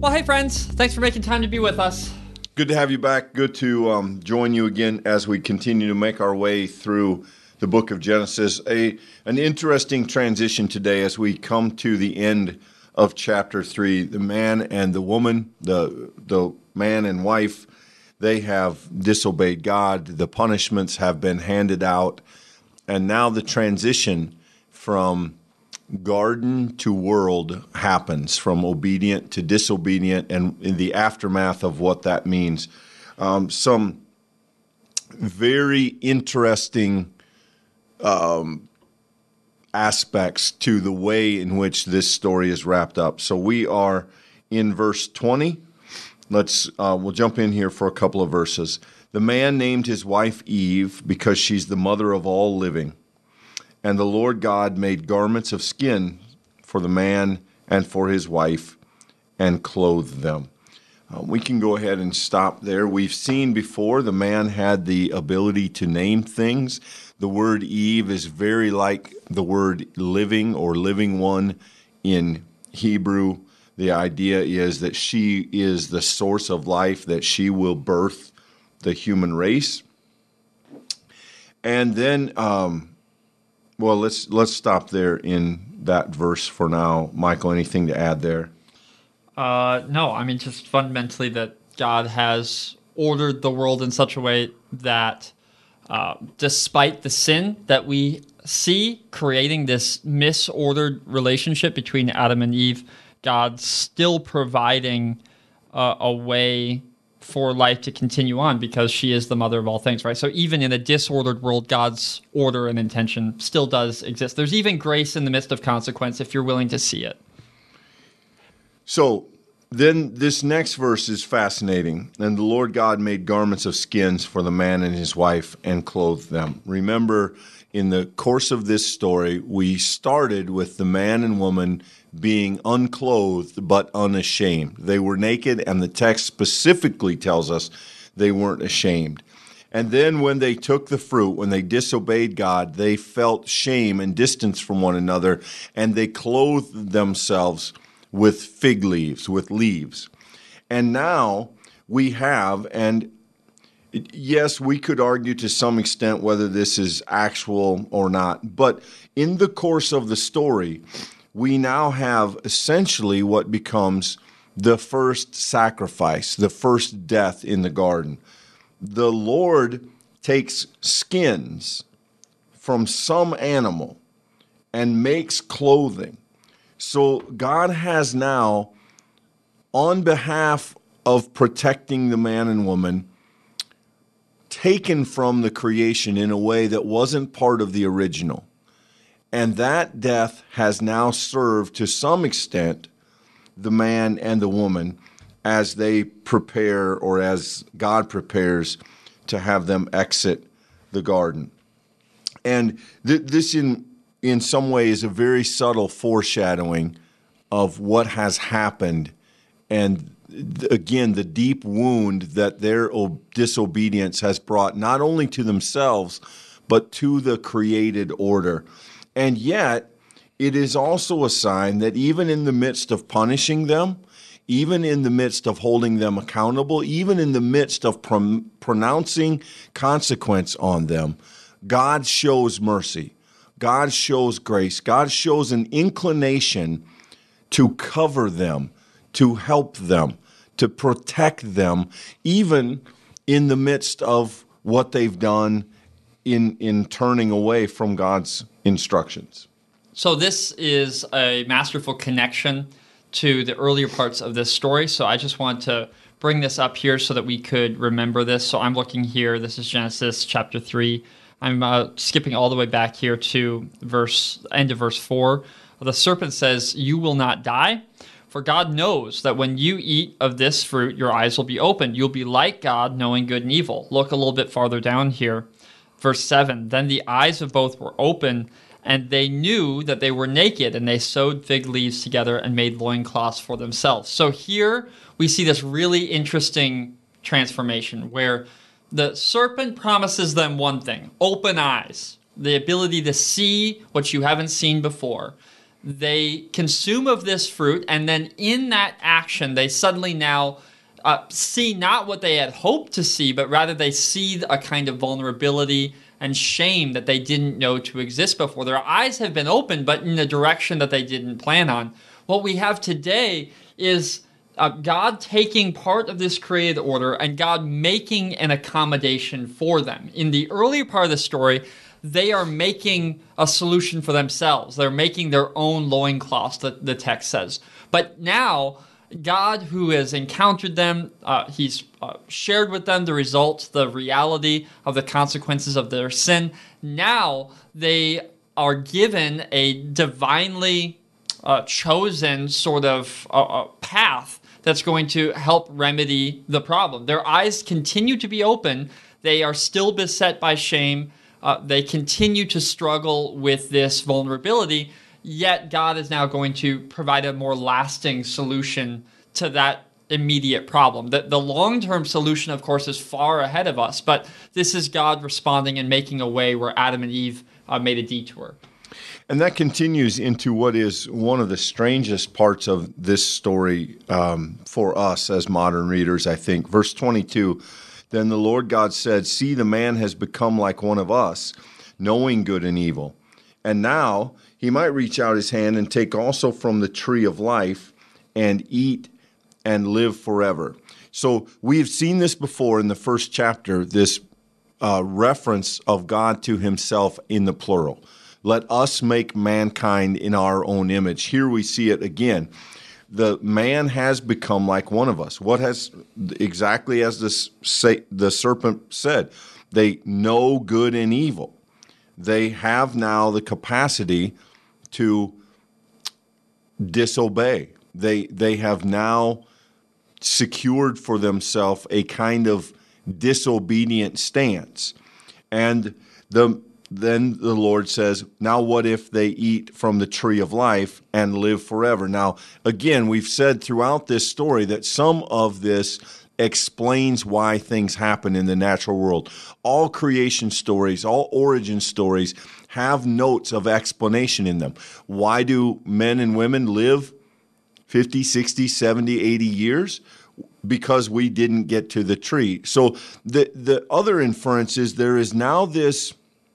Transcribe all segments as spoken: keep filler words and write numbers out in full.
Well, hey, friends. Thanks for making time to be with us. Good to have you back. Good to um, join you again as we continue to make our way through the book of Genesis. A An interesting transition today as we come to the end of chapter three. The man and the woman, the the man and wife, they have disobeyed God. The punishments have been handed out. And now the transition from garden to world happens, from obedient to disobedient, and in the aftermath of what that means. Um, some very interesting um, aspects to the way in which this story is wrapped up. So we are in verse twenty. Let's uh, we'll jump in here for a couple of verses. The man named his wife Eve because she's the mother of all living. And the Lord God made garments of skin for the man and for his wife and clothed them. Uh, we can go ahead and stop there. We've seen before the man had the ability to name things. The word Eve is very like the word living or living one in Hebrew. The idea is that she is the source of life, that she will birth the human race. And then... Um, Well, let's let's stop there in that verse for now. Michael, anything to add there? Uh, no, I mean, just fundamentally that God has ordered the world in such a way that uh, despite the sin that we see creating this misordered relationship between Adam and Eve, God's still providing uh, a way for life to continue on because she is the mother of all things, right? So even in a disordered world, God's order and intention still does exist. There's even grace in the midst of consequence if you're willing to see it. So then this next verse is fascinating. And the Lord God made garments of skins for the man and his wife and clothed them. Remember, in the course of this story, we started with the man and woman being unclothed but unashamed. They were naked, and the text specifically tells us they weren't ashamed. And then when they took the fruit, when they disobeyed God, they felt shame and distance from one another, and they clothed themselves with fig leaves, with leaves. And now we have, and yes, we could argue to some extent whether this is actual or not, but in the course of the story, we now have essentially what becomes the first sacrifice, the first death in the garden. The Lord takes skins from some animal and makes clothing. So God has now, on behalf of protecting the man and woman, taken from the creation in a way that wasn't part of the original. And that death has now served, to some extent, the man and the woman as they prepare, or as God prepares to have them exit the garden. And th- this, in, in some way, is a very subtle foreshadowing of what has happened. And th- again, the deep wound that their o- disobedience has brought not only to themselves, but to the created order. And yet, it is also a sign that even in the midst of punishing them, even in the midst of holding them accountable, even in the midst of pr- pronouncing consequence on them, God shows mercy. God shows grace. God shows an inclination to cover them, to help them, to protect them, even in the midst of what they've done in, in turning away from God's instructions. So this is a masterful connection to the earlier parts of this story. So I just want to bring this up here so that we could remember this. So I'm looking here. This is Genesis chapter three. I'm uh, skipping all the way back here to verse end of verse four. The serpent says, "You will not die, for God knows that when you eat of this fruit, your eyes will be opened. You'll be like God, knowing good and evil." Look a little bit farther down here. Verse seven, "Then the eyes of both were open, and they knew that they were naked, and they sewed fig leaves together and made loincloths for themselves." So here we see this really interesting transformation where the serpent promises them one thing: open eyes, the ability to see what you haven't seen before. they consume of this fruit, and then in that action, they suddenly now uh, see not what they had hoped to see, but rather they see a kind of vulnerability and shame that they didn't know to exist before. Their eyes have been opened, but in a direction that they didn't plan on. What we have today is uh, God taking part of this created order and God making an accommodation for them. In the earlier part of the story, they are making a solution for themselves. They're making their own loincloths, the, the text says. But now, God, who has encountered them, uh, he's uh, shared with them the results, the reality of the consequences of their sin. Now they are given a divinely uh, chosen sort of uh, uh, path that's going to help remedy the problem. Their eyes continue to be open. They are still beset by shame. Uh, they continue to struggle with this vulnerability, yet God is now going to provide a more lasting solution to that immediate problem. The, the long-term solution, of course, is far ahead of us, but this is God responding and making a way where Adam and Eve uh, made a detour. And that continues into what is one of the strangest parts of this story um, for us as modern readers, I think. Verse twenty-two, then the Lord God said, see, the man has become like one of us, knowing good and evil. And now he might reach out his hand and take also from the tree of life and eat and live forever. So we've seen this before in the first chapter, this uh, reference of God to himself in the plural. Let us make mankind in our own image. Here we see it again. The man has become like one of us. What has, exactly as the, the serpent said, they know good and evil. They have now the capacity to disobey. They, they have now secured for themselves a kind of disobedient stance. And the then the Lord says, now what if they eat from the tree of life and live forever? Now, again, we've said throughout this story that some of this explains why things happen in the natural world. All creation stories, all origin stories have notes of explanation in them. Why do men and women live fifty, sixty, seventy, eighty years? Because we didn't get to the tree. So the, the other inference is there is now this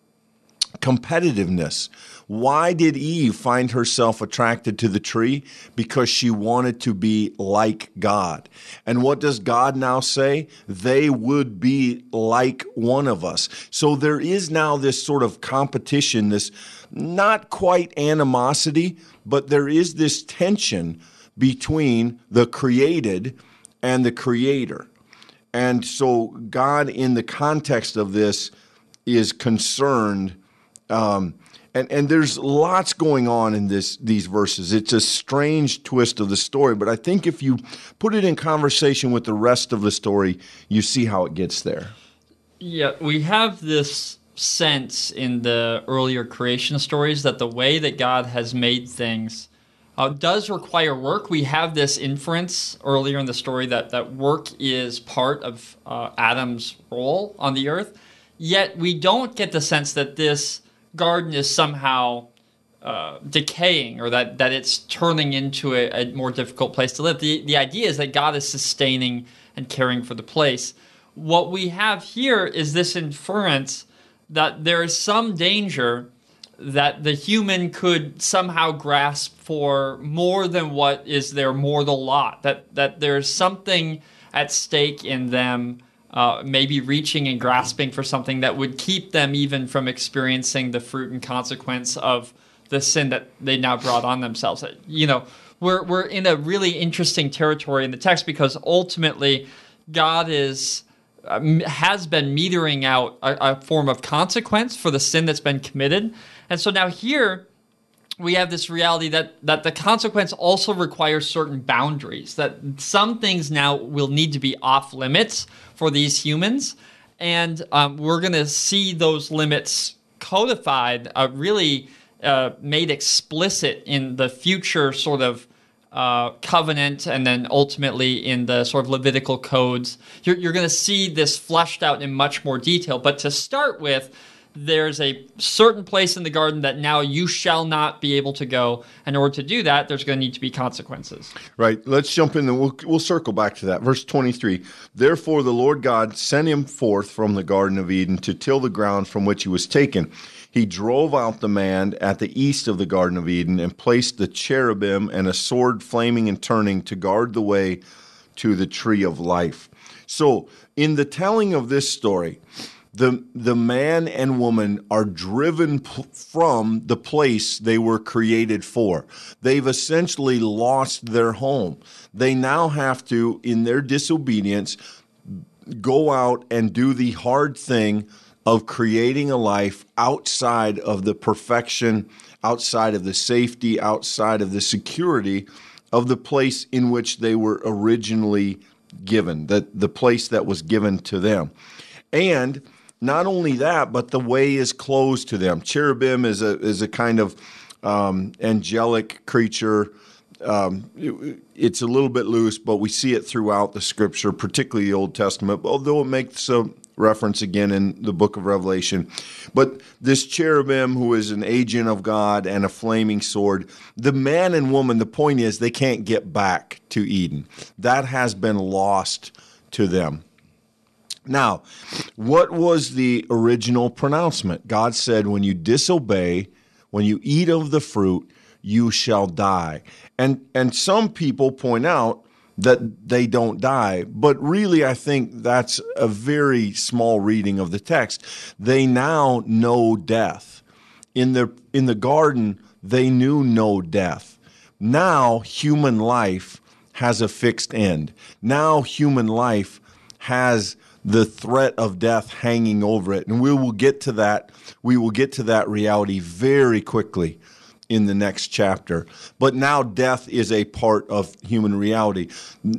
competitiveness. Why did Eve find herself attracted to the tree? Because she wanted to be like God. And what does God now say? They would be like one of us. So there is now this sort of competition, this not quite animosity, but there is this tension between the created and the creator. And so God, in the context of this, is concerned. Um, and, and there's lots going on in this these verses. It's a strange twist of the story, but I think if you put it in conversation with the rest of the story, you see how it gets there. Yeah, we have this sense in the earlier creation stories that the way that God has made things uh, does require work. We have this inference earlier in the story that, that work is part of uh, Adam's role on the earth, yet we don't get the sense that this garden is somehow uh, decaying or that, that it's turning into a, a more difficult place to live. The, the idea is that God is sustaining and caring for the place. What we have here is this inference that there is some danger that the human could somehow grasp for more than what is their mortal lot, that, that there's something at stake in them Uh, maybe reaching and grasping for something that would keep them even from experiencing the fruit and consequence of the sin that they now brought on themselves. You know, we're we're in a really interesting territory in the text because ultimately God is uh, has been metering out a, a form of consequence for the sin that's been committed, and so now here we have this reality that, that the consequence also requires certain boundaries, that some things now will need to be off limits for these humans. And um, we're going to see those limits codified, uh, really uh, made explicit in the future sort of uh, covenant and then ultimately in the sort of Levitical codes. You're, you're going to see this fleshed out in much more detail. But to start with, there's a certain place in the garden that now you shall not be able to go. In order to do that, there's going to need to be consequences. Right. Let's jump in and we'll, we'll circle back to that. Verse twenty-three, therefore the Lord God sent him forth from the Garden of Eden to till the ground from which he was taken. He drove out the man at the east of the Garden of Eden and placed the cherubim and a sword flaming and turning to guard the way to the tree of life. So in the telling of this story, the, the man and woman are driven p- from the place they were created for. They've essentially lost their home. They now have to, in their disobedience, go out and do the hard thing of creating a life outside of the perfection, outside of the safety, outside of the security of the place in which they were originally given, the, the place that was given to them. And not only that, but the way is closed to them. Cherubim is a is a kind of um, angelic creature. Um, it, it's a little bit loose, but we see it throughout the Scripture, particularly the Old Testament, although it makes a reference again in the book of Revelation. But this cherubim, who is an agent of God and a flaming sword, the man and woman, the point is they can't get back to Eden. That has been lost to them. Now, what was the original pronouncement? God said, when you disobey, when you eat of the fruit, you shall die. And and some people point out that they don't die, but really I think that's a very small reading of the text. They now know death. In the in the garden, they knew no death. Now human life has a fixed end. Now human life has the threat of death hanging over it. And we will get to that. We will get to that reality very quickly in the next chapter. But now death is a part of human reality.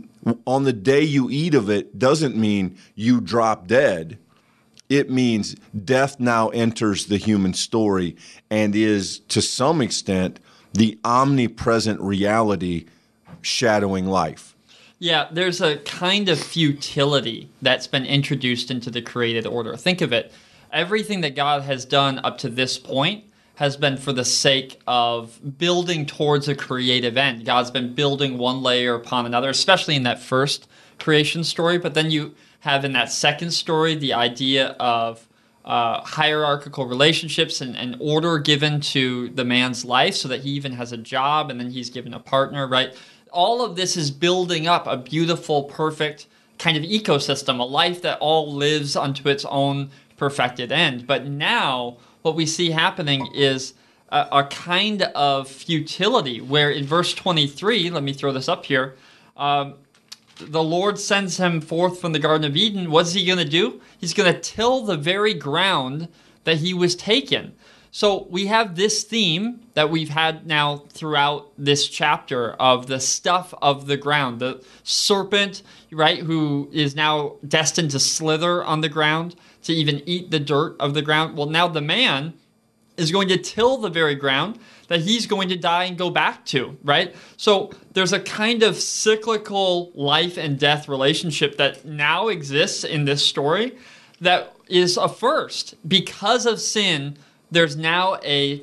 On the day you eat of it doesn't mean you drop dead. It means death now enters the human story and is, to some extent, the omnipresent reality shadowing life. Yeah, there's a kind of futility that's been introduced into the created order. Think of it. Everything that God has done up to this point has been for the sake of building towards a creative end. God's been building one layer upon another, especially in that first creation story. But then you have in that second story the idea of uh, hierarchical relationships and, and order given to the man's life so that he even has a job and then he's given a partner, right? All of this is building up a beautiful, perfect kind of ecosystem, a life that all lives unto its own perfected end. But now what we see happening is a, a kind of futility where in verse twenty-three, let me throw this up here, um, the Lord sends him forth from the Garden of Eden. What's he going to do? He's going to till the very ground that he was taken. So we have this theme that we've had now throughout this chapter of the stuff of the ground, the serpent, right, who is now destined to slither on the ground, to even eat the dirt of the ground. Well, now the man is going to till the very ground that he's going to die and go back to, right? So there's a kind of cyclical life and death relationship that now exists in this story that is a first. Because of sin, there's now a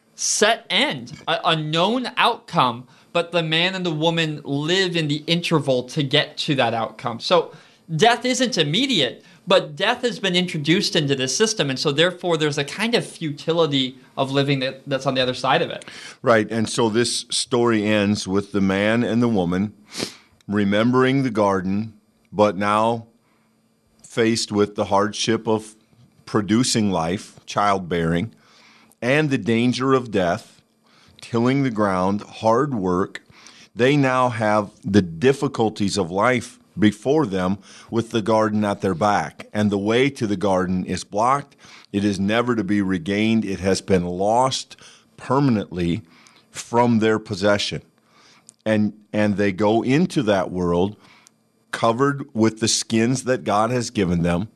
set end, a, a known outcome, but the man and the woman live in the interval to get to that outcome. So death isn't immediate, but death has been introduced into this system, and so therefore there's a kind of futility of living that, that's on the other side of it. Right, and so this story ends with the man and the woman remembering the garden, but now faced with the hardship of producing life, childbearing, and the danger of death, tilling the ground, hard work. They now have the difficulties of life before them with the garden at their back. And the way to the garden is blocked. It is never to be regained. It has been lost permanently from their possession. And, and they go into that world covered with the skins that God has given them.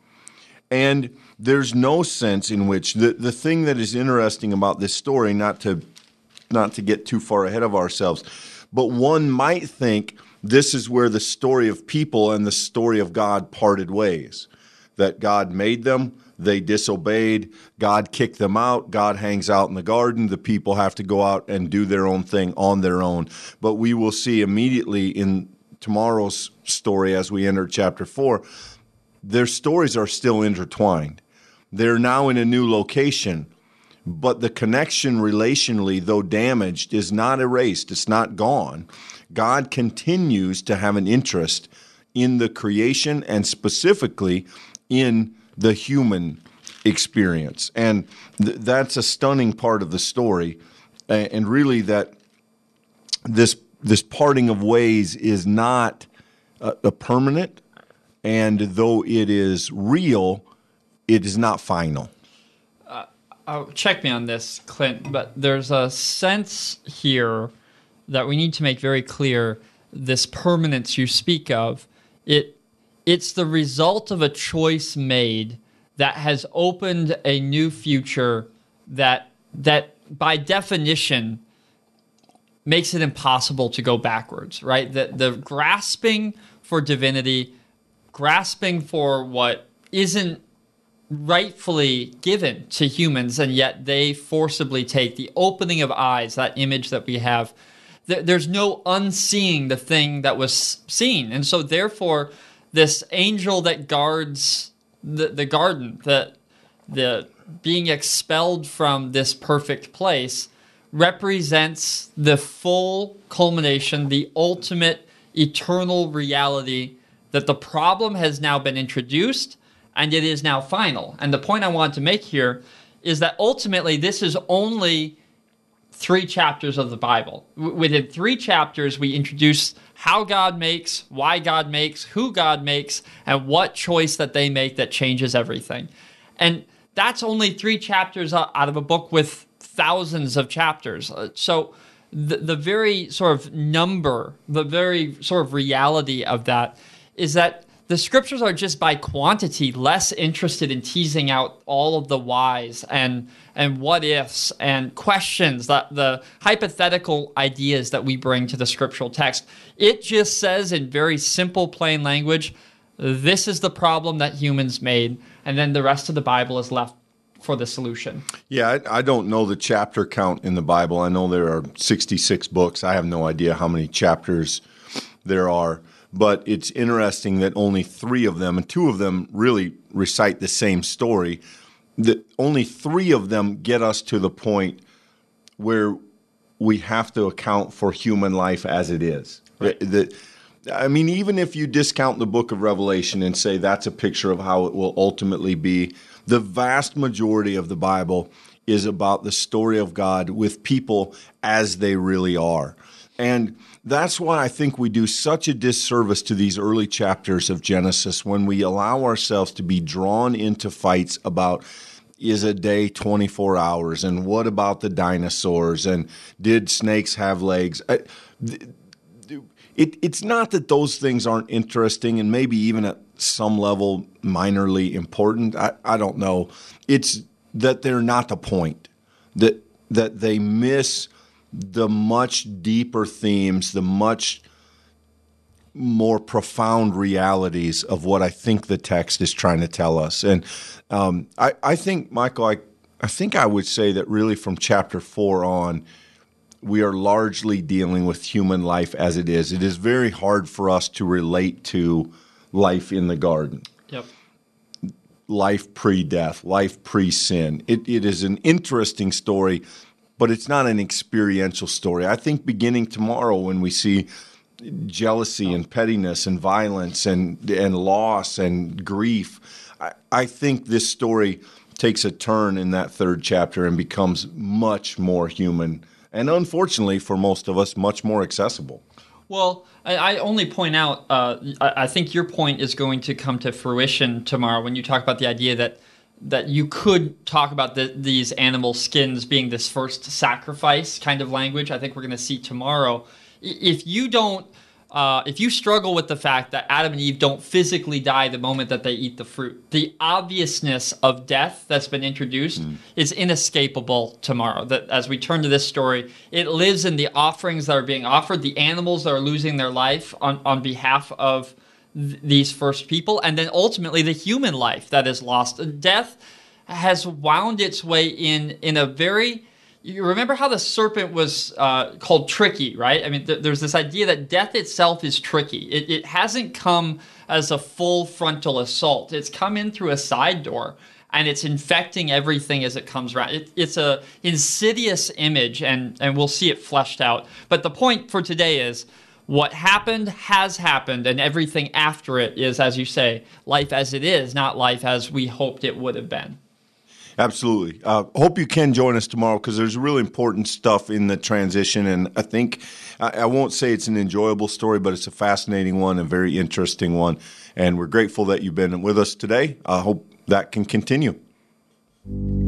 And there's no sense in which the, the thing that is interesting about this story, not to not to get too far ahead of ourselves, but one might think this is where the story of people and the story of God parted ways. that God made them. They disobeyed. God kicked them out. God hangs out in the garden. The people have to go out and do their own thing on their own. But we will see immediately in tomorrow's story as we enter chapter four, their stories are still intertwined. They're now in a new location, but the connection relationally, though damaged, is not erased. It's not gone. God continues to have an interest in the creation and specifically in the human experience. And th- that's a stunning part of the story. Uh, and really that this this parting of ways is not a, a permanent, and though it is real, it is not final. Uh, uh, check me on this, Clint, but there's a sense here that we need to make very clear. This permanence you speak of, it it's the result of a choice made that has opened a new future that that by definition makes it impossible to go backwards, right? The, the grasping for divinity, grasping for what isn't rightfully given to humans, and yet they forcibly take the opening of eyes, that image that we have. Th- there's no unseeing the thing that was seen. And so therefore, this angel that guards the, the garden, the, the being expelled from this perfect place, represents the full culmination, the ultimate eternal reality that the problem has now been introduced and it is now final. And the point I want to make here is that ultimately this is only three chapters of the Bible. W- within three chapters, we introduce how God makes, why God makes, who God makes, and what choice that they make that changes everything. And that's only three chapters out of a book with thousands of chapters. So the, the very sort of number, the very sort of reality of that is that the scriptures are just by quantity less interested in teasing out all of the whys and and what ifs and questions, that the hypothetical ideas that we bring to the scriptural text. It just says in very simple, plain language, this is the problem that humans made, and then the rest of the Bible is left for the solution. Yeah, I, I don't know the chapter count in the Bible. I know there are sixty-six books. I have no idea how many chapters there are. But it's interesting that only three of them, and two of them really recite the same story, that only three of them get us to the point where we have to account for human life as it is. Right. The, the, I mean, even if you discount the book of Revelation and say that's a picture of how it will ultimately be, the vast majority of the Bible is about the story of God with people as they really are. And that's why I think we do such a disservice to these early chapters of Genesis when we allow ourselves to be drawn into fights about, is a day twenty-four hours, and what about the dinosaurs, and did snakes have legs? I, it, it's not that those things aren't interesting and maybe even at some level minorly important. I, I don't know. It's that they're not the point, that that they miss the much deeper themes, the much more profound realities of what I think the text is trying to tell us. And um, I, I think, Michael, I, I think I would say that really from chapter four on, we are largely dealing with human life as it is. It is very hard for us to relate to life in the garden. Yep. Life pre-death, life pre-sin. It, it is an interesting story, but it's not an experiential story. I think beginning tomorrow when we see jealousy and pettiness and violence and and loss and grief, I, I think this story takes a turn in that third chapter and becomes much more human and, unfortunately, for most of us, much more accessible. Well, I, I only point out, uh, I, I think your point is going to come to fruition tomorrow when you talk about the idea that that you could talk about the, these animal skins being this first sacrifice kind of language. I think we're going to see tomorrow. If you don't, uh, if you struggle with the fact that Adam and Eve don't physically die the moment that they eat the fruit, the obviousness of death that's been introduced mm. is inescapable tomorrow. That as we turn to this story, it lives in the offerings that are being offered, the animals that are losing their life on, on behalf of th- these first people, and then ultimately the human life that is lost. Death has wound its way in in a very... You remember how the serpent was uh, called tricky, right? I mean, th- there's this idea that death itself is tricky. It, it hasn't come as a full frontal assault. It's come in through a side door, and it's infecting everything as it comes around. It, it's a insidious image, and, and we'll see it fleshed out. But the point for today is what happened has happened, and everything after it is, as you say, life as it is, not life as we hoped it would have been. Absolutely. Uh, hope you can join us tomorrow because there's really important stuff in the transition. And I think, I, I won't say it's an enjoyable story, but it's a fascinating one, a very interesting one. And we're grateful that you've been with us today. I hope that can continue.